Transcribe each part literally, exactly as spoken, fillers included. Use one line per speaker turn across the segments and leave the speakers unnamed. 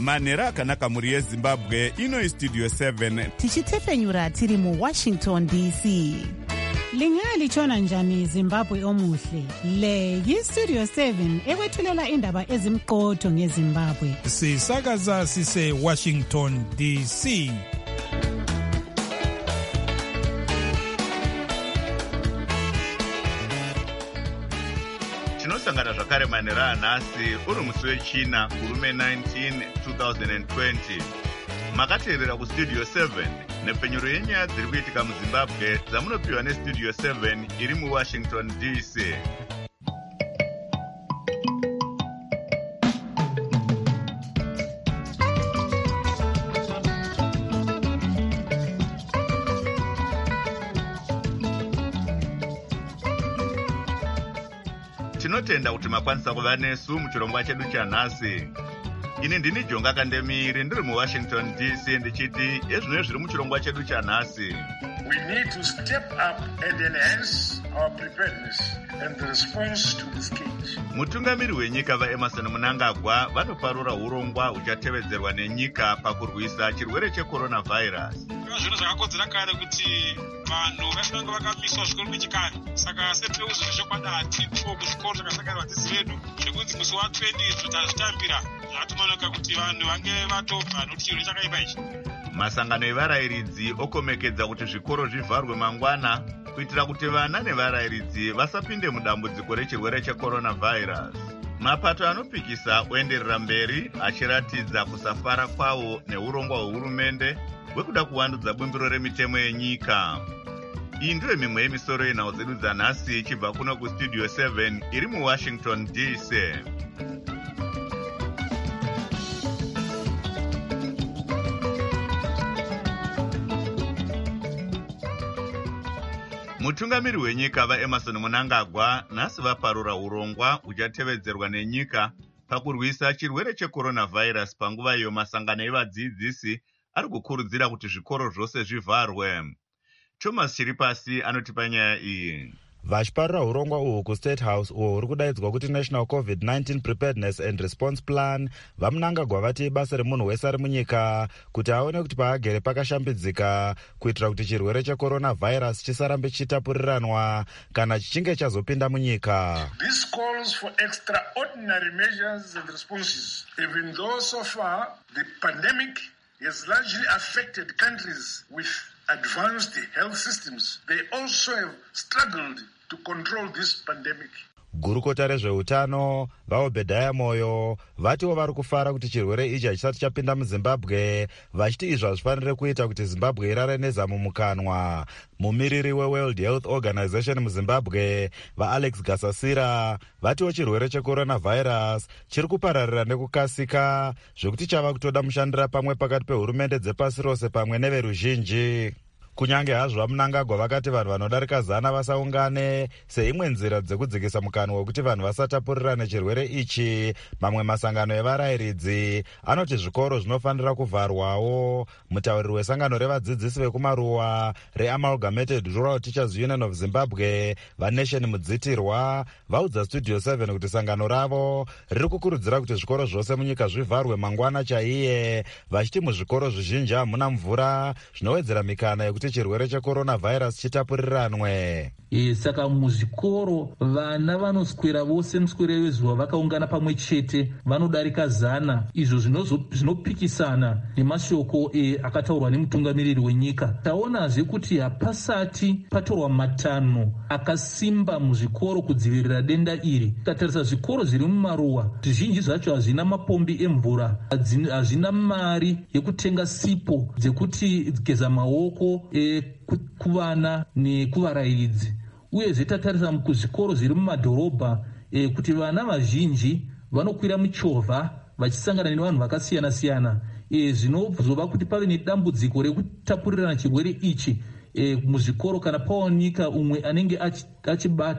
manhero akanaka mhuri yezimbabwe. Ino Studio seven
tichitefenyura tiri muWashington D C.
Lingalitshona njani Zimbabwe omuhle? Le yiStudio seven ekwethulela indaba ezimqotho ngeZimbabwe.
Sisakaza sise Washington D C.
Tinosangana zvakare manhero anhasi uri musi wechina kurume nineteen twenty twenty. Makateerera kuStudio seven nepfenyuro yenyaya dziri kuitika muZimbabwe dzamunopiwa neStudio seven iri muWashington D C. Tinotenda kuti makwanisa kuva nesu muchirongwa chedu chanhasi. Ini ndini Jonga Kandemiri ndiri muWashington D C ndichiti ezvino zviri muchirongwa chedu chanhasi.
We need to step up and enhance our preparedness and the response to this case.
Mutungamiri wenyika vaEmerson Mnangagwa vanoparura urongwa uchatevedzerwa nenyika pakurwisa chirwere checoronavirus.
Zvinhu zvakakodzera kare kuti vanhu vafanira vakamiswa zvikoro nechikare. Saka sepeuzo zvezvekwadati muzvikoro zvakasangana vadzidzi vedu zvekunzi musi wa-twenty zvitazvitambira zvatomanuka kuti vanhu vange vatobva nokuti chirwere chakaipa ichi.
Masangano evarayiridzi okomekedza kuti zvikoro zvivharwe mangwana kuitira kuti vana nevarayiridzi vasapinde mudambudziko rechirwere checoronavirus. Mapato anopikisa oenderera mberi achiratidza kusafara kwawo neurongwa hwehurumende hwekuda kuvandudza bumbiro remitemo yenyika. Iyi ndiyo mimwe yemisoro yenhau dzedu dzanhasi ichibva kuno kuStudio seven iri muWashington D C. Mutungamiri wenyika vaEmerson Mnangagwa nhasi vaparura urongwa uchatevedzerwa nenyika pakurwisa chirwere checoronavirus panguva iyo masangano evadzidzisi ari kukurudzira kuti zvikoro zvose zvivharwe. Thomas Chiripasi anotipa nyaya iyi.
Vachiparura urongwa uhu kuState House uho huri kudaidzwa kuti National COVID nineteen Preparedness and Response Plan, vaMnangagwa vati basa remunhu wese ari munyika kuti aone kuti paagere pakashambidzika kuitira kuti chirwere checoronavirus chisarambe chichitapuriranwa kana chichinge chazopinda munyika.
This calls for extraordinary measures and responses. Even though so far the pandemic has largely affected countries with advanced health systems, they also have struggled to control this pandemic.
Gurukota rezveutano vaObedhaya Moyo vatiwo vari kufara kuti chirwere ichi hachisati chapinda muZimbabwe, vachiti izvo hazvifanire kuita kuti Zimbabwe irare nezamu mukanwa. Mumiriri weWorld Health Organization muZimbabwe vaAlex Gasasira vatiwo chirwere checoronavirus chiri kupararira nekukasika zvekuti chava kutoda mushandira pamwe pakati pehurumende dzepasi rose pamwe neveruzhinji. Kunyange hazvo vaMnangagwa vakati vanhu vanodarika zana vasaungane seimwe nzira dzekudzikisa mukanwa wekuti vanhu vasatapurirane chirwere ichi, mamwe masangano evarayiridzi anoti zvikoro zvinofanira kuvharwawo. Mutauriri wesangano revadzidzisi vekumaruwa reAmalgamated Rural Teachers Union of Zimbabwe vaNation Mudzitirwa vaudza Studio seven kuti sangano ravo riri kukurudzira kuti zvikoro zvose munyika zvivharwe mangwana chaiye, vachiti muzvikoro zvizhinji hamuna mvura zvinowedzera mikana yekuti chirwere checoronavirus chitapuriranwe.
E, saka muzvikoro vana vanoswera vose muswere wezuva vakaungana pamwe chete vanodarika zana, izvo zvinopikisana nemashoko e, akataurwa nemutungamiriri wenyika. Taonazve kuti hapasati patorwa matanho akasimba muzvikoro kudzivirira denda iri. Tatarisa zvikoro zviri mumaruwa zvizhinji zvacho hazvina mapombi emvura, hazvina mari yekutenga sipo dzekuti geza maoko e, kuvana nekuvarayiridzi. Uyezve tatarisa kuzvikoro zviri mumadhorobha e, kuti vana vazhinji vanokwira muchovha vachisangana nevanhu vakasiyana siyana, e, zvinozova kuti pave nedambudziko rekutapurirana chirwere ichi e, muzvikoro kana pawanika umwe anenge achibata.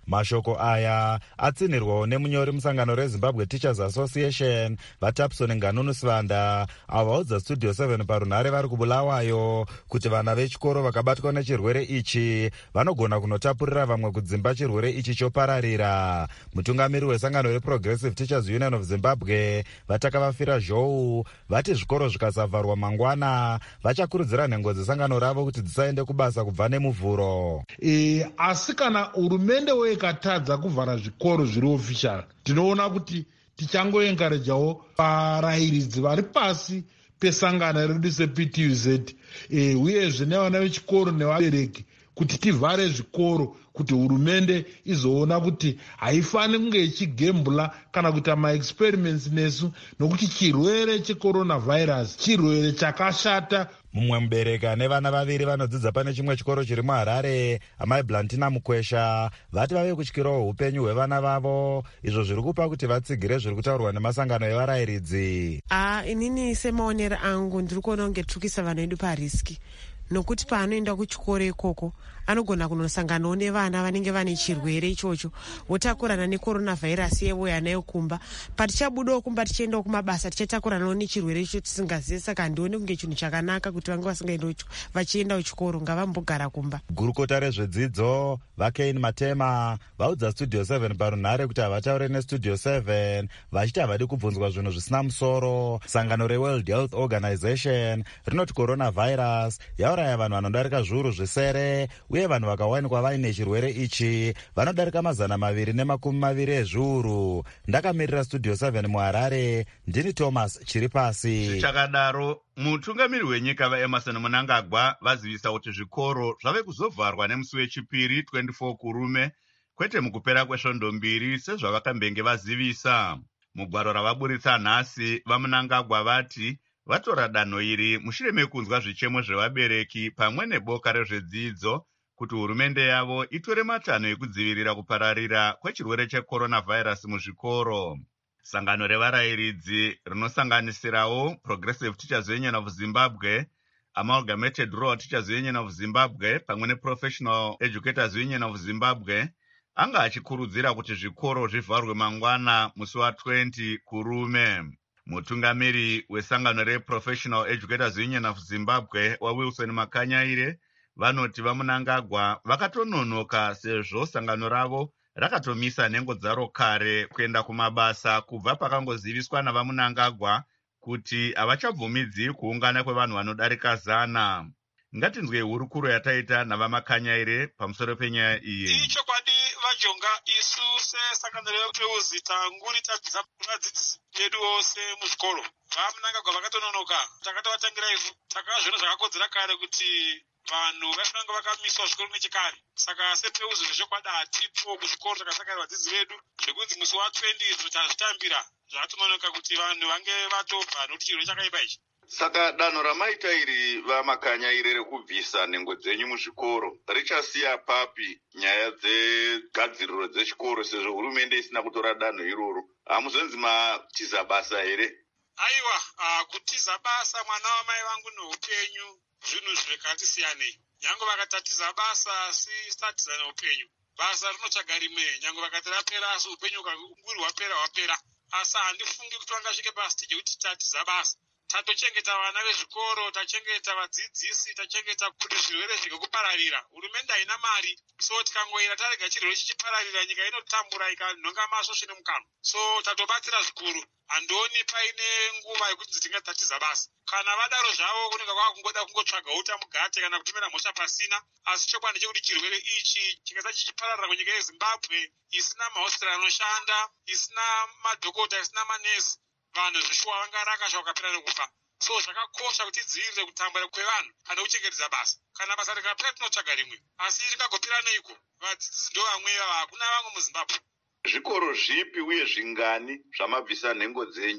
Mashoko aya atsinirwawo nemunyori musangano reZimbabwe Teachers Association vaTapson Nganunu Sivanda avo vaudza Studio seven parunhare vari kuBulawayo kuti vana vechikoro vakabatwa nechirwere ichi vanogona kunotapurira vamwe kudzimba chirwere ichi chopararira. Mutungamiri wesangano reProgressive Teachers Union of Zimbabwe Vatakavafira Zhou vati zvikoro zvikasavharwa mangwana vachakurudzira nhengo dzesangano ravo kuti dzisaende kubasa kubva nemuvhuro.
E, asi kana hurumende ikatadza kuvhara zvikoro zviri official, tinoona kuti tichangoenkarejawo varayiridzi vari pasi pesangano redu seP T U Z e, uyezve nevana vechikoro nevabereki kuti tivhare zvikoro kuti hurumende izoona kuti haifani kunge ichigembula kana kuita maexperiments nesu, nokuti chirwere checoronavirus chirwere chakashata.
Mumwe mubereki ane vana vaviri vanodzidza pane chimwe chikoro chiri muHarare, amai Blantina Mukwesha, vati vave kutyirawo upenyu hwevana vavo, izvo zviri kupa kuti vatsigire zviri kutaurwa nemasangano evarayiridzi.
Ah, inini semaonero angu ndiri kuona kunge tiri kuisa vana vedu pariski, nokuti paanoenda kuchikoro ikoko anogona kunosanganawo nevana vanenge vane chirwere ichocho votakurana necoronavirus yevo yanayo kumba. Patichabudawo kumba tichiendawo kumabasa tichatakuranawo nechirwere icho tisingazivi. Saka handioni kunge chinhu chakanaka kuti vange vasingaendawo vachiendawo chikoro, ngavambogara kumba.
Gurukota rezvedzidzo vaKain Matema vaudza Studio seven parunhare kuti havataure neStudio seven vachiti havadi kubvunzwa zvinhu zvisina musoro. Sangano reWorld Health Organization rinoti coronavirus yauraya vanhu vanodarika zviuru zvisere uye vanhu vakawanikwa vaine chirwere ichi vanodarika mazana maviri nemakumi maviri ezviuru. Ndakamirira Studio seven muHarare, ndini Thomas Chiripasi.
Zvichakadaro, mutungamiri wenyika vaEmerson Mnangagwa vazivisa kuti zvikoro zvave kuzovharwa nemusi wechipiri twenty-four kurume, kwete mukupera kwesvondo mbiri sezvavakambenge vazivisa. Mugwaro ravaburitsa nhasi, vaMnangagwa vati vatora danho iri mushure mekunzwa zvichemo zvevabereki pamwe neboka rezvedzidzo kuti hurumende yavo itore matanho ekudzivirira kupararira kwechirwere checoronavirus muzvikoro. Sangano revarayiridzi rinosanganisirawo Progressive Teachers Union of Zimbabwe, Amalgamated Rural Teachers Union of Zimbabwe pamwe neProfessional Educators Union of Zimbabwe anga achikurudzira kuti zvikoro zvivharwe mangwana musi wa20 kurume. Mutungamiri wesangano reProfessional Educators Union of Zimbabwe waWilson Makanyaire vanoti vaMnangagwa vakatononoka sezvo sangano ravo rakatomisa nhengo dzaro kare kuenda kumabasa kubva pakangoziviswa navaMnangagwa kuti havachabvumidzi kuungana kwevanhu vanodarika zana. Ngatinzwe hurukuro yataita navaMakanyaire pamusoro penyaya iyi.
Ichokwadi vajonga isu sesangano rePeuzi tanguri tabvisa vadzidzisi vedu vose muzvikoro. VaMnangagwa vakatononoka, takatovatangira isu, takazviona zvakakodzera kare kuti vanhu vafananga vakamiswa zvikoro nechikare. Saka sePeuzi zvechokwadi hatipo kuzvikoro takasangana vadzidzi vedu zvekunzi musi wa20 tazvitambira. Zvatononoka kuti vanhu vange vatobva nokuti chirwere chakaipa ichi.
Saka danho ramaita iri vaMakanyaire rekubvisa nhengo dzenyu muzvikoro richasiya papi nyaya dzegadziriro dzechikoro sezvo hurumende isina kutora danho iroro? Hamuzonzi matiza basa here?
Aiwa, uh, kutiza basa mwana wamai vangu neupenyu zvinhu zvekati siyanei. Nyange vakatatiza basa asi statiza neupenyu. Basa rinotsvaga rimwe, nyange vakati rapera asi upenyu unguri hwapera hwapera. Asi handifungi kuti vangasvike pasiteji kuti tatiza basa. Tatochengeta vana vezvikoro, tachengeta vadzidzisi, tachengeta kuti zvirwere zvikupararira. Hurumende haina mari, so tikangoira tarega chirwere chichipararira nyika inotambura ikanhonga masvosve nemukanwa. So tatobatsira zvikuru. Handoni paine nguva yekuti tingatatiza basa. Kana vadaro zvavo kunenge kwakungoda kungotsvaga uta mugate kana kutumira mhosva pasina. Asi chokwadi chekuti chirwere ichi chikasa chichipararira kunyika yeZimbabwe isina mahosipitari anoshanda, isina madhokota, isina manesi, vanhu zvishuwa vangaraka vakapera nekufa. So zvakakosha kuti tidzivirire kutambura kwevanhu kana kuchengetedza basa. Kana basa rikapera tinotsvaga rimwe. Asi ringagopera neiko? Vadzidzisi ndo vamwe ivava, hakuna vamwe muZimbabwe.
Zvikoro zvipi uye zvingani zvamabvisa nhengo dzenyu?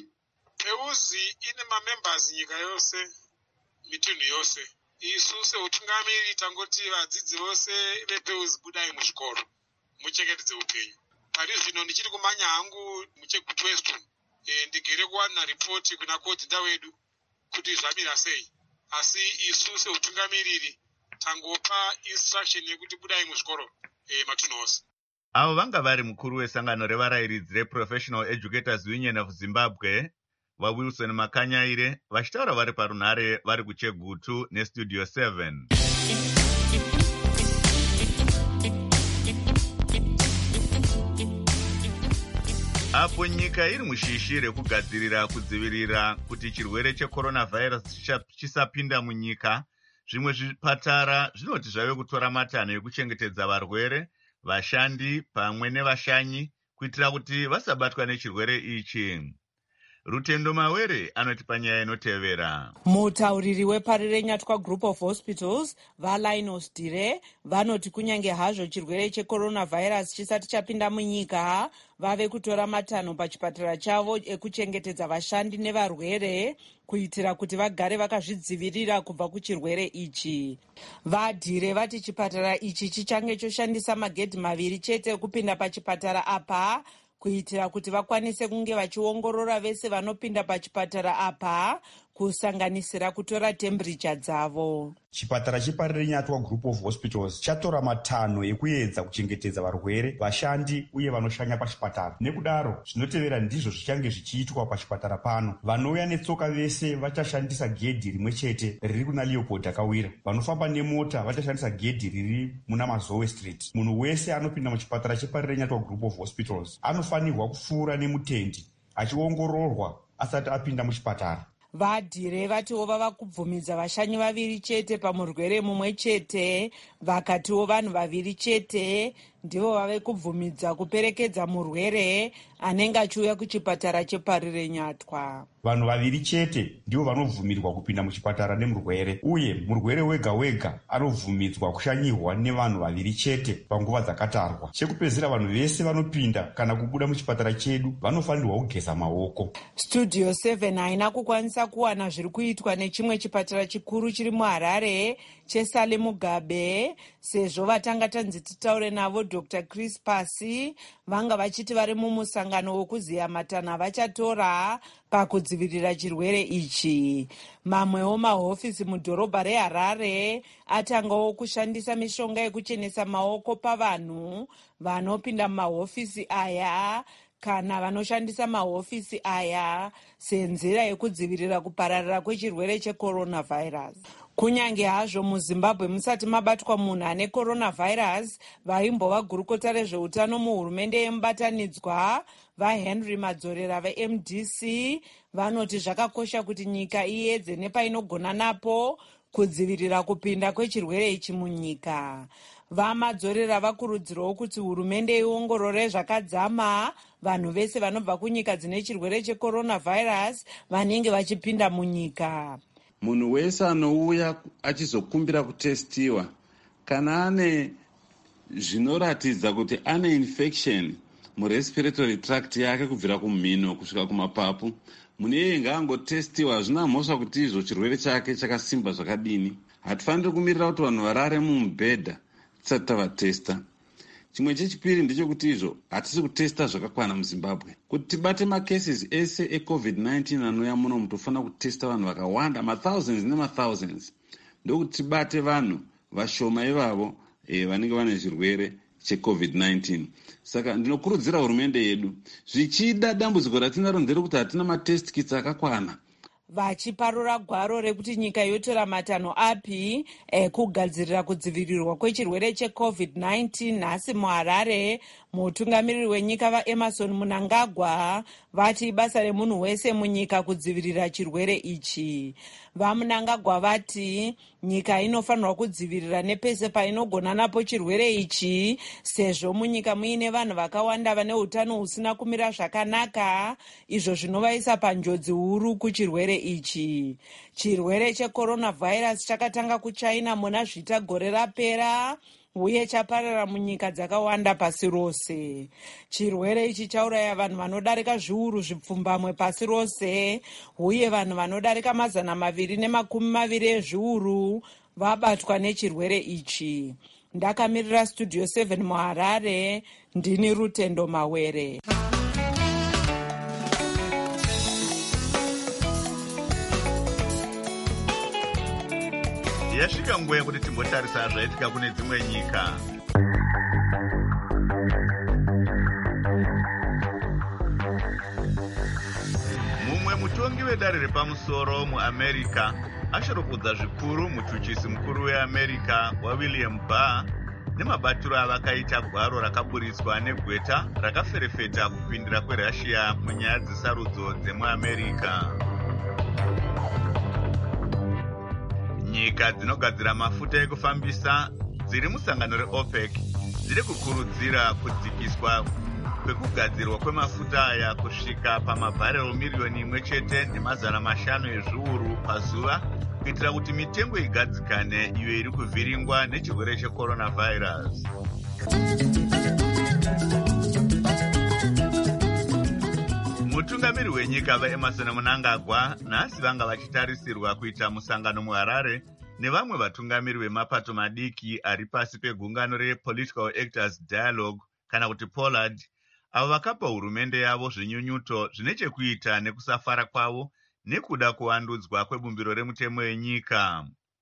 Peuzi ine mamembers nyika yose, mitunhu yose. Isu seutungamiri tangoti vadzidzi vose vePeuzi budai muzvikoro, muchengetedze upenyu. Pari zvino ndichiri kumanya hangu muChegutu Western. E, ndigere kuwana ripoti kuna kodhinda wedu kuti zvamira sei. Asi isu seutungamiriri tangopa instruction yekuti budai muzvikoro e, matunhu ose.
Avo vanga vari mukuru wesangano revarayiridzi reProfessional Educators Union of Zimbabwe vaWilson Makanyaire vachitaura vari parunhare vari kuChegutu neStudio seven. Apo nyika iri mushishi rekugadzirira kudzivirira kuti chirwere checoronavirus chisapinda munyika, zvimwe zvipatara zvinoti zvave kutora matanho ekuchengetedza varwere, vashandi pamwe nevashanyi kuitira kuti vasabatwa nechirwere ichi. Rutendo Mawere anoti panyaya inotevera.
Mutauriri weParirenyatwa Group of Hospitals vaLinus Dire vanoti kunyange hazvo chirwere checoronavirus chisati chapinda munyika, vave kutora matanho pachipatara chavo ekuchengetedza vashandi nevarwere kuitira kuti vagare vakazvidzivirira kubva kuchirwere ichi. VaDire vati chipatara ichi chichange choshandisa magedhi maviri chete ekupinda pachipatara apa kuitira kuti vakwanise kunge vachiongorora vese vanopinda pachipatara apa, kusanganisira kutora temperature dzavo.
Chipatara cheParirenyatwa Group of Hospitals chatora matanho ekuedza kuchengetedza varwere, vashandi uye vanoshanya pachipatara. Nekudaro zvinotevera ndizvo zvichange zvichiitwa pachipatara pano. Vanouya netsoka vese vachashandisa gedhi rimwe chete riri kuna Leopold Akawira. Vanofamba nemota vachashandisa gedhi riri muna Mazowe Street. Munhu wese anopinda muchipatara cheParirenyatwa Group of Hospitals anofanirwa kupfuura nemutendi achiongororwa asati apinda muchipatara.
VaDire vatiwo vava kubvumidza vashanyi vaviri chete pamurwere mumwe chete, vakatiwo vanhu vaviri chete ndivo vave kubvumidza kuperekedza murwere anenge achiuya kuchipatara cheParirenyatwa.
Vanhu vaviri chete ndivo vanobvumirwa kupinda muchipatara nemurwere, uye murwere wega wega anobvumidzwa kushanyirwa nevanhu vaviri chete panguva dzakatarwa. Chekupedzisira, vanhu vese vanopinda kana kubuda muchipatara chedu vanofanirwa kugeza maoko.
Studio seven haina kukwanisa kuwana zviri kuitwa nechimwe chipatara chikuru chiri muHarare cheSale Mugabe, sezvo vatanga tanzi titaure navo Doctor Chris Pasi vanga vachiti vari mumusangano wekuziya matanho avachatora pakudzivirira chirwere ichi. Mamwewo mahofisi mudhorobha reHarare atangawo kushandisa mishonga yekuchenesa maoko pavanhu vanopinda mumahofisi aya kana vanoshandisa mahofisi aya senzira yekudzivirira kupararira kwechirwere checoronavirus. Kunyange hazvo muZimbabwe musati mabatwa munhu ane coronavirus, vaimbova gurukota rezveutano muhurumende yemubatanidzwa vaHenry Madzorera veM D C vanoti zvakakosha kuti nyika iedze nepainogona napo kudzivirira kupinda kwechirwere ichi munyika. VaMadzorera vakurudzirawo kuti hurumende iongorore zvakadzama vanhu vese vanobva kunyika dzine chirwere checoronavirus vanenge vachipinda munyika.
Munhu wese anouya achizokumbira kutestiwa kana ane zvinoratidza kuti ane infection murespiratory tract yake kubvira kumhino kusvika kumapapu, munhu iyeye ngaangotestiwa. Hazvina mhosva kuti izvo chirwere chake chakasimba zvakadini. Hatifaniri kumirira kuti vanhu varare mumubhedha tisati tavatesta. Chimwe chechipiri ndechekuti izvo hatisi kutesta zvakakwana muZimbabwe. Kuti tibate macases ese ecovid nineteen anouya muno mutofanira kutesta vanhu vakawanda, mathousands nemathousands, ndokuti tibate vanhu vashoma ivavo e, vanenge vane zvirwere checovid nineteen. Saka ndinokurudzira hurumende yedu, zvichida dambudziko ratinaro nderekuti hatina matest kits akakwana.
Vachiparura gwaro rekuti nyika yotora matanho api ekugadzirira kudzivirirwa kwechirwere checovid nineteen nhasi muHarare, mutungamiriri wenyika vaEmerson Mnangagwa vati basa remunhu wese munyika kudzivirira chirwere ichi. VaMnangagwa vati nyika inofanirwa kudzivirira nepese painogona napo chirwere ichi, sezvo munyika muine vanhu vakawanda vane utano husina kumira zvakanaka, izvo zvinovaisa panjodzi huru kuchirwere ichi. Chirwere checoronavirus chakatanga kuChina muna zvita gore rapera uye chaparara munyika dzakawanda pasi rose. Chirwere ichi chauraya vanhu vanodarika zviuru zvipfumbamwe pasi rose, uye vanhu vanodarika mazana maviri nemakumi maviri ezviuru vabatwa nechirwere ichi. Ndakamirira Studio seven muHarare, ndini Rutendo Mawere.
Yasvika nguva yekuti timbotarisa zvaitika kune dzimwe nyika. mutongi wedare repamusoro muamerica ashoropodza zvikuru muchuchisi mukuru weamerica wawilliam barr nemabatiro avakaita gwaro rakaburitswa negweta rakaferefeta kupindira kwerussia munyaya dzesarudzo dzemuamerica. Nyika dzinogadzira mafuta ekufambisa dziri musangano reopec dziri kukurudzira kudzikiswa kwekugadzirwa kwemafuta aya kusvika pamabharero miriyoni imwe chete nemazana mashanu ezviuru pazuva kuitira kuti mitengo igadzikane iyo iri kuvhiringwa nechirwere checoronavirus. Mutungamiri wenyika vaEmerson Mnangagwa nhasi vanga vachitarisirwa kuita musangano muHarare nevamwe vatungamiri vemapato madiki ari pasi pegungano rePolitical Actors Dialogue kana kuti Pollard, avo vakapa hurumende yavo zvinyunyuto zvine chekuita nekusafara kwavo nekuda kuvandudzwa kwebumbiro remutemo wenyika.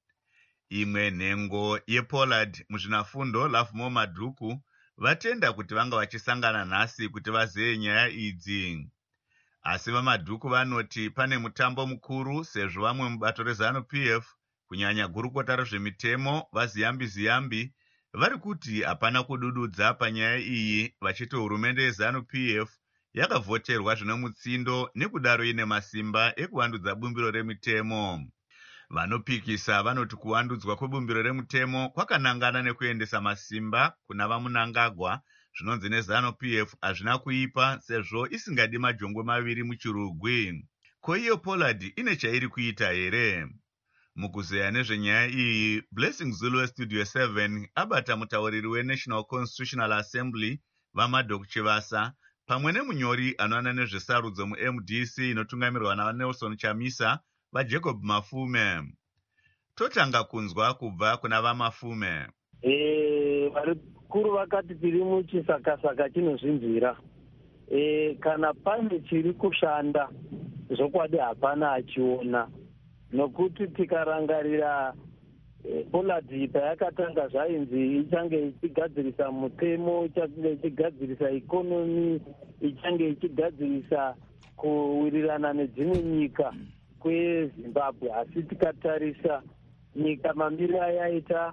Imwe nhengo yePollard muzvinafundo Lovemore Madhuku vatenda kuti vanga vachisangana nhasi kuti vazeye nyaya idzi. Asi vaMadhuku vanoti pane mutambo mukuru sezvo vamwe mubato reZANU-P F kunyanya gurukota rezvemitemo vaZiyambi-Ziyambi vari kuti hapana kudududza panyaya iyi vachiti hurumende yeZANU-P F yakavhoterwa zvine mutsindo nekudaro ine masimba ekuvandudza bumbiro remitemo. Vanopikisa vanoti kuvandudzwa kwebumbiro remutemo kwakanangana nekuendesa masimba kuna vaMnangagwa zvinonzi neZANU-P F hazvina kuipa sezvo isingadi majongwe maviri muchirugwi. Ko iyo Pollard ine chairi kuita here? Mukuzeya nezvenyaya iyi, Blessing Zulu weStudio seven abata mutauriri weNational Constitutional Assembly vaMadok Chivasa pamwe nemunyori anoona nezvesarudzo muM D C inotungamirwa naNelson Chamisa vaJacob Mafume. Totanga kunzwa kubva kuna vaMafume.
Eh, varikuru vakati tiri muchisakasaka chinozvinzwira. Eh, kana pane chiri kushanda zvokwadi hapana achiona. Nokuti tikarangarira eh, Pollard payakatanga zvainzi ichange ichigadzirisa mutemo, ichange ichigadzirisa ikonomi, ichange ichigadzirisa kuwirirana nedzimwe nyika kweZimbabwe. Asi tikatarisa nyika mamiri ayaita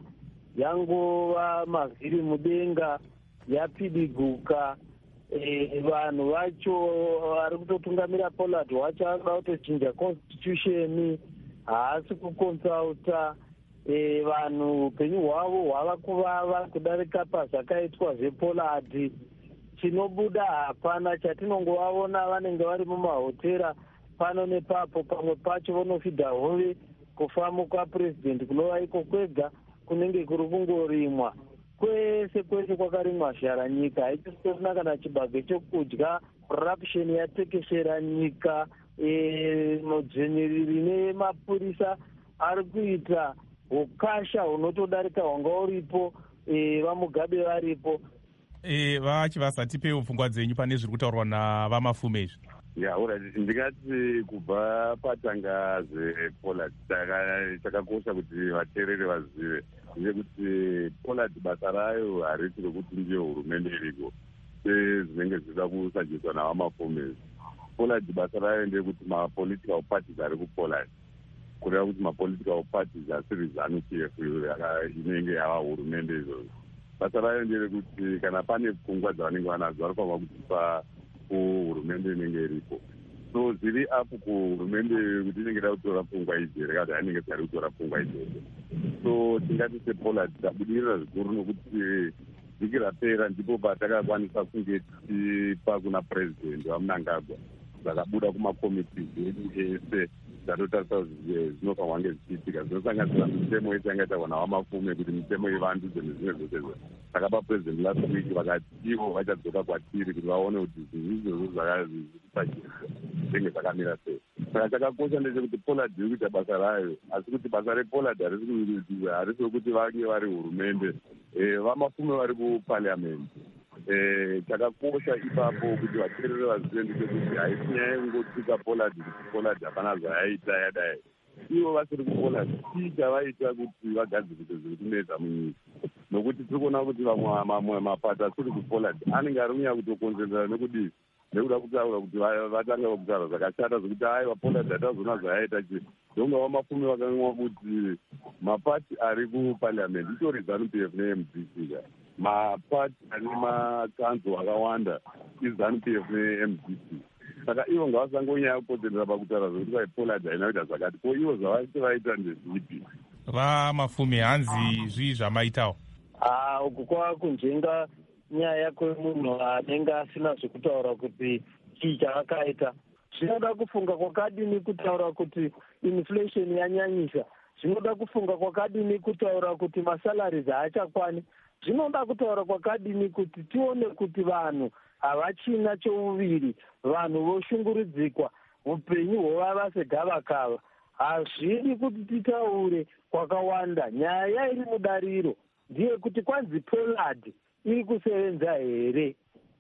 yangova mavhiri mudenga, yapidiguka. Eh, vanhu vacho vari kutotungamira Pollard wacho ari kuda kutochinja constitution, haasi kukonsulta. E, vanhu upenyu hwavo hwava kuvava kudarika pazvakaitwa zvePollard. Chinobuda hapana, chatinongovaona vanenge vari mumahotera pano nepapo, pamwe pacho vanofidha hove kufamba kwapresident kunova iko kwega kunenge kuri kungorimwa. Kwese kwese kwakarimwa zhara nyika, haichisina kana chibage chokudya. Corruption yatekeshera nyika. E, mudzvinyiriri nemapurisa ari kuita ukasha hunotodarika hwanga uripo, e, vaMugabe varipo.
E, vaChivasa tipewo pfungwa dzenyu pane zviri kutaurwa navaMafume izvi.
Ya, alright, ndingati kubva patanga zvePollard chakakosha kuti vateereri vazive ndechekuti Pollard basa rayo harisi rokuti ndiyo hurumende iriko sezvinenge zvichida kusajiswa navaMafume. Pollard basa rayo ndeyekuti mapolitical parties ari kuPollard, kureva kuti mapolitical parties asiri ZANU-P F inenge yava hurumende izvozvo. Basa rayo nderekuti kana pane pfungwa dzavanenge vanadzo vanofanira kudzipa kuhurumende inenge iripo. So zviri apo kuhurumende kuti inenge ida kutora pfungwa idzi here kana inenge isingadi kutora pfungwa idzodzo. So tingati sePollard tabudirira zvikuru nokuti vhiki rapera ndipo patakakwanisa kunge tichipa kuna president vaMnangagwa zvakabuda kumakomiti edu ese dzatotarisa kuti zvinofanirwa kunge zvichiitika, zvinosanganisira mitemo yese yanga itaurwa navaMafume kuti mitemo ivandudze nezvimwe zvose izvo. Takapa president last week vakati ivo vachadzoka kwatiri kuti vaone kuti zvinhu izvozvo zvakazvipachiisa zvinenge zvakamira sei. Saka chakakosha ndechekuti Pollard iri kuita basa rayo, asi kuti basa rePollard harisi rokuti vange vari hurumende. VaMafume vari kuparliament. Chakakosha ipapo kuti vateereri vazive ndechekuti haisi nyaya yengotsika Pollard kuti Pollard hapana zvayaita yadai. Ivo vasiri kuPollard chii chavaita kuti vagadzirise zviri kunetsa munyika. Nokuti tiri kuona kuti mamwe mapato asiri kuPollard anenge ari kunyanya kutokonzerera nekudii nekuda kutaura kuti vatanga kutaura zvakashata zvokuti aiwa Pollard atazoona zvaaita chi ndonga wamapfumi vakanwa kuti mapati ari kuparliament itori ZANU-P F ne-M D C ka mapati ane makanzo akawanda iZANU-P F ne-M D C saka ivo ngavasangonyaya kupoterera pakutaura zvokuti vai Pollard haina kuita zvakati ko ivo zvavati vaita ndezvipi
vamapfumi hanzi zvii zvamaitawo
ah uku kwava kunjenga nyaya kwemunhu anenge asina zvekutaura kuti chii chavakaita zvinoda kufunga kwakadini kutaura kuti inflation yanyanyisa zvinoda kufunga kwakadini kutaura kuti masalaries haachakwani zvinoda kutaura kwakadini kuti tione kuti vanhu havachina chouviri vanhu voshungurudzikwa upenyu hwovava segavakava hazvidi kuti titaure kwakawanda nyaya iri mudariro ndiye kuti kwanzi Pollard iri kusevenza here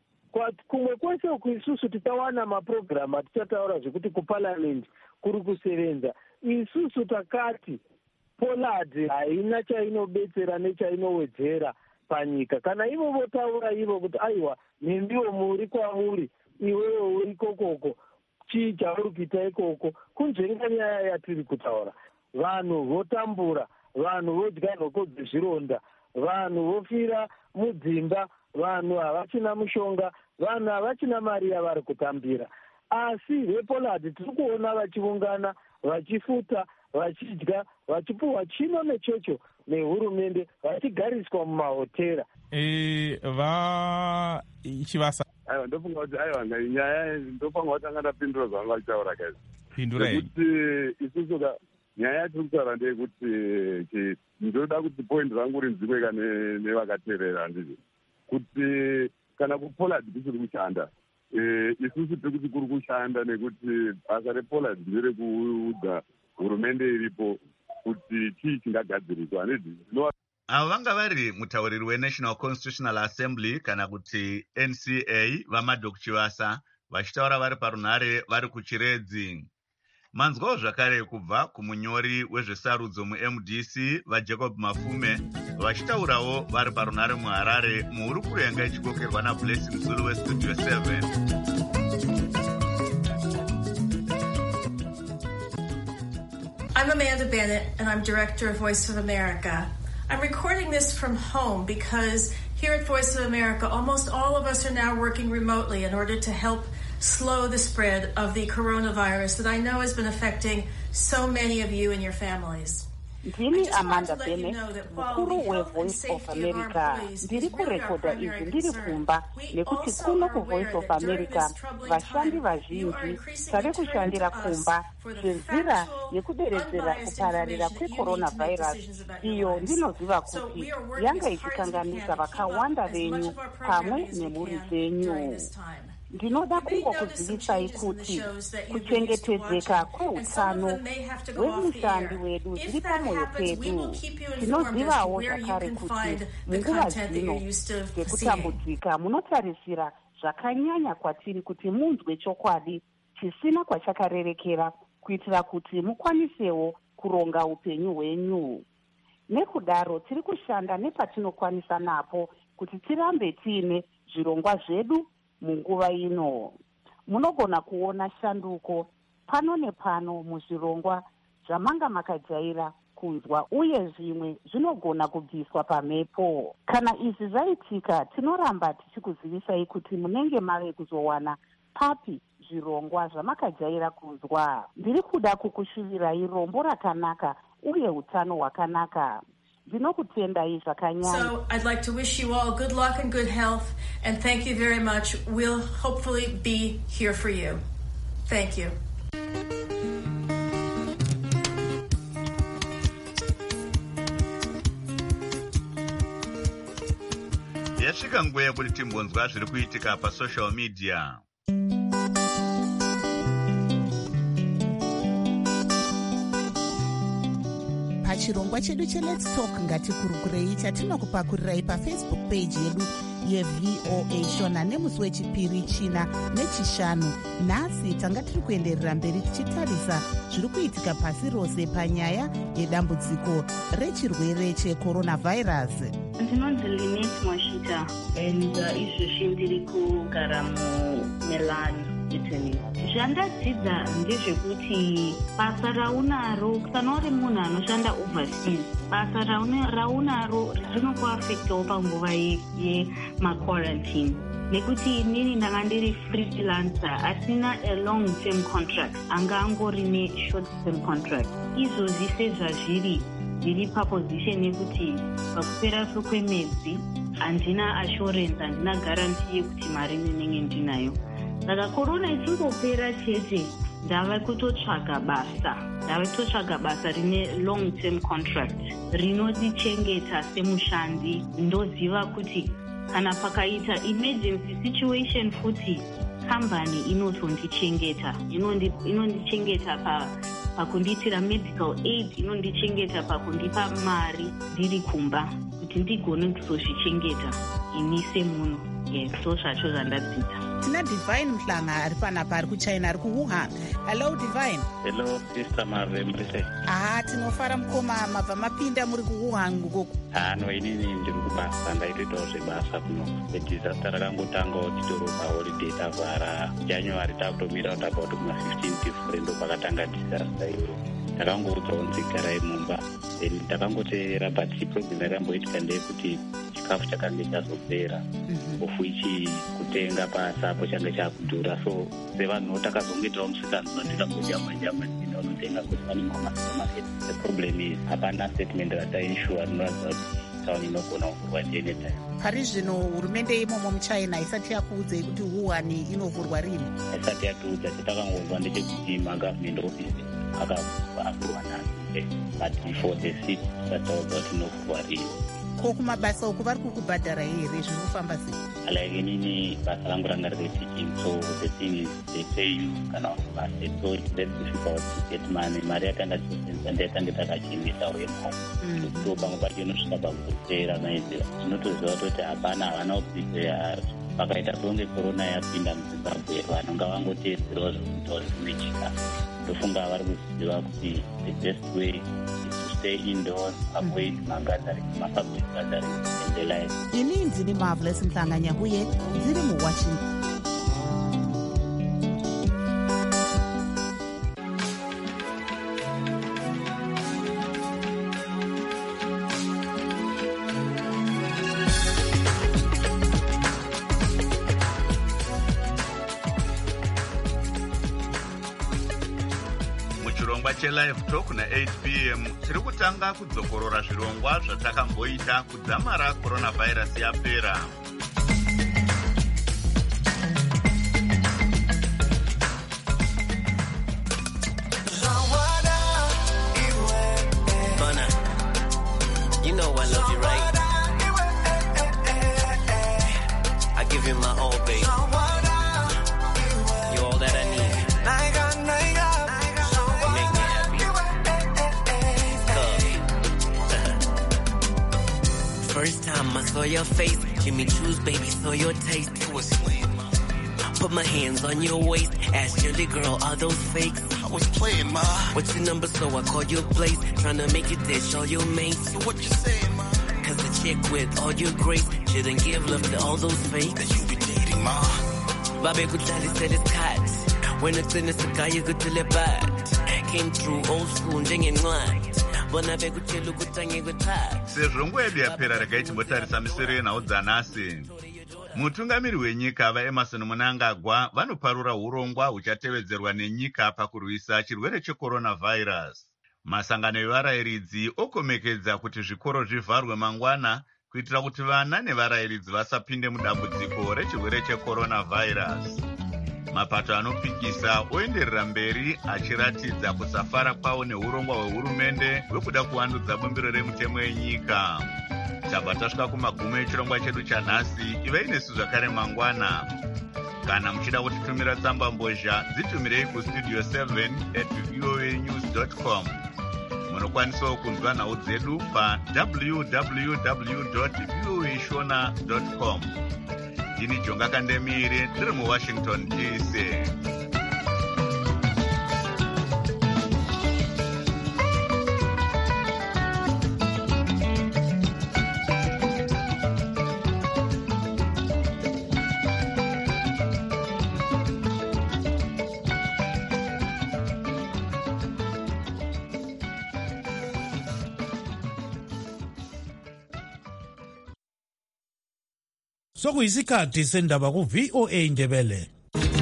kumwe kwese uku isusu titawana mapurogiramu atichataura zvekuti kuparliament kuri kusevenza isusu takati Pollard haina chainobetsera nechainowedzera panyika kana ivo votaura ivo kuti aiwa nendiwo muri kwamuri iwewo uri kokoko chii chauri kuita ikoko kunzvenga nyaya yatiri kutaura vanhu votambura vanhu vodya nhoko dzezvironda vanhu vofira mudzimba vanhu havachina mushonga vanhu havachina mari yavari kutambira asi vePollard tiri kuona vachiungana vachifuta vachidya vachipuhwa chino nechocho nehurumende vachigariswa mumahotera
e va chivasa
aiwa ndofunga kuti aiwa nyaya ndopanga kuti anga ndapindura zvavanga vachitaura kaizvo
pindurai
nekuti isusu ka nyaya yatiri kutaura ndeyekuti ndoda kuti point rangu rinzwike nevakateerera ndizvo kuti kana kuPollard kusiri kushanda isusu tiri kuti kuri kushanda nekuti basa rePollard nderekuudza hurumende iripo kuti chii chingagadziriswa hanezvi
avo vanga vari mutauriri weNational Constitutional Assembly kana kuti N C A vaMadok Chivasa vachitaura vari parunhare vari kuchiredzi. Manzwawo zvakare kubva kumunyori wezvesarudzo mu-M D C vaJacob Mafume vachitaurawo vari parunhare muHarare muhuri kurenga ichikokerwa naBlessing Zulu weStudio seven.
I'm Amanda Bennett, and I'm director of Voice of America. I'm recording this from home because here at Voice of America, almost all of us are now working remotely in order to help slow the spread of the coronavirus that I know has been affecting so many of you and your families.
Ndini Amanda Bennett, mukuru weVoice of America. Ndiri kurekodha izvi ndiri kumba nekuti kuno kuVoice of America vashandi vazhinji tave kushandira kumba senzira yekuderedzera kupararira kwecoronavirus iyo ndinoziva kuti yanga ichikanganisa vakawanda venyu pamwe nemhuri dzenyu. Ndinoda kungokuzivisai kuti kuchengetedzeka kweutano hwemushandi wedu zviri pamwoyo pedu. Tinozivawo zvakare kuti munguva zvino dzekutambudzika munotarisira zvakanyanya kwatiri kuti munzwe chokwadi chisina kwachakarerekera kuitira kuti mukwanisewo kuronga upenyu hwenyu. Nekudaro tiri kushanda nepatinokwanisa napo kuti tirambe tiine zvirongwa zvedu munguva ino. Munogona kuona shanduko pano nepano muzvirongwa zvamanga makajaira kunzwa uye zvimwe zvinogona kubviswa pamhepo. Kana izvi zvaitika tinoramba tichikuzivisai kuti munenge mave kuzowana papi zvirongwa zvamakajaira kunzwa. Ndiri kuda kukushuvirai rombo rakanaka uye utano hwakanaka.
So I'd like to wish you all good luck and good health, and thank you very much. We'll hopefully be here for you. Thank you.
Yasvika nguva yekuti timbonzwa zviri kuitika pasocial media.
pachirongwa chedu cheLet's Talk ngatikurukurei chatinokupakurirai pafacebook page yedu yeV O A Shona nemusi wechipiri china nechishanu. Nhasi tanga tiri kuenderera mberi tichitarisa zviri kuitika pasi rose panyaya yedambudziko rechirwere checoronavirus.
Ndinonzi Linet Mwashita and uh, izvezvi ndiri kugara muMaryland Milan, Italy. Zvandadzidza ndezvekuti basa raunaro kana uri munhu anoshanda overseas, basa raunaro rinokuafectawo panguva yemaquarantine. Nekuti inini ndanga ndiri freelancer asina a long term contract, anga angori ne-short term contract. Izvozvi sezvazviri ndiri paposition yekuti pakupera kwemwedzi handina assurance, handina guarantee yekuti mari ndinenge ndinayo. Saka korona ichingopera chete ndava kutotsvaga basa ndava kutotsvaga basa rine long term contract rinotichengeta semushandi. Ndoziva kuti kana pakaita emergency situation futi kambani inotondichengeta, inondichengeta pa pakundiitira medical aid, inondichengeta pakundipa mari ndiri kumba kuti ndigone kuzozvichengeta ini semunhu. Yes, so zvacho zvandadzidza.
Tina Divine Mhlanga ari panapa ari kuchina ari kuWuhan. Hello Divine.
Hello sister Mare Mrise.
Ah, tinofara mukoma mabva mapinda muri kuWuhan ngoko.
Ah, no inini ndiri kubasa ndaitoitawo zvebasa kuno. Disaster rakangotangawo titori paholiday tavhara January takutomira kuti about kuma fifteenth different pakatanga disaster iro. Takangoudzawo nzigarai mumba. Then takangoteerera but problem yakamboitika ndeyekuti chikafu chakange chazopera. Of which kutenga pasapo change chakudhura, so sevanhu takazongoitawo musikana ndikambojama jama ndinotenga kuti pane mamamarket. The problem is hapana statement rataishura rinoratidza kuti tauni inogona kuvhurwa anytime.
Pari zvino hurumende imomo muchina isati yakuudzei kuti Wuhan inovhurwa rini?
Isati yatiudza, chatakangozwa ndechekuti magavhmendi office akavhurwa nhasi, but for the city tataudza kuti inovhurwa rini.
Ko kumabasa uku vari kukubhadhara here zvinofamba sei?
Like inini basa rangu ranga riri teaching, so the thing is they pay you kana wakubasa, so it's very difficult to get money. Mari yatanga tisenza ndiyatanga takachengetawo yemhombo, so pamwe pacho inosvika pakupera maizera. Tinotoziva kuti hapana havana kuprepare. Pakaita songe korona yapinda muZimbabwe, vanhu ngavangoteedzerawo zvekuitawo zvimwe chikafu. Ndofunga vari kuziva kuti the best way stay indoors, avoid gathering, public gatherings in the life.
Ini ndini Marvelous Mhlanga Nyahuye, ndiri muWashington.
Live Talk na eight p m tiri kutanga kudzokorora zvirongwa zvatakamboita kudzamara coronavirus yapera.
You know I love you, right? I give you my all, babe. You're all that I need. First time I saw your face, Jimmy Choo's baby, saw your taste. It was slim. Put my hands on your waist, asked you the girl, are those fakes? I was playing, ma. What's your number? So I called your place, trying to make it dish all your mates. So what you saying, ma? Cause the chick with all your grace shouldn't give love to all those fakes that you be dating, ma. Babe Kutali said it's cut. When it's in the guy, you go to the bad. Came through old school, dinging light.
Sezvo nguva yedu yapera, regai timbotarisa misoro yenhau dzanhasi. Mutungamiri wenyika vaEmmerson Mnangagwa vanoparura urongwa huchatevedzerwa nenyika pakurwisa chirwere checoronavirus. Masangano evarayiridzi okomekedza kuti zvikoro zvivharwe mangwana kuitira kuti vana nevarayiridzi vasapinde mudambudziko rechirwere checoronavirus. Mapato anopikisa oenderera mberi achiratidza kusafara kwawo neurongwa hwehurumende hwekuda kuvandudza bumbiro remutemo yenyika. Tabva tasvika kumagumo echirongwa chedu chanhasi. Ivai nesu zvakare mangwana. Kana muchida kutitumira tsamba mbozha, dzitumirei kustudio seven at voa news dot com. Munokwanisawo kunzwa nhau dzedu pa w w w dot voa shona dot com. Ndini Jonga Kandemire, ndiri muWashington D C.
sokuyisikhathi sendaba ku-V O A Ndebele.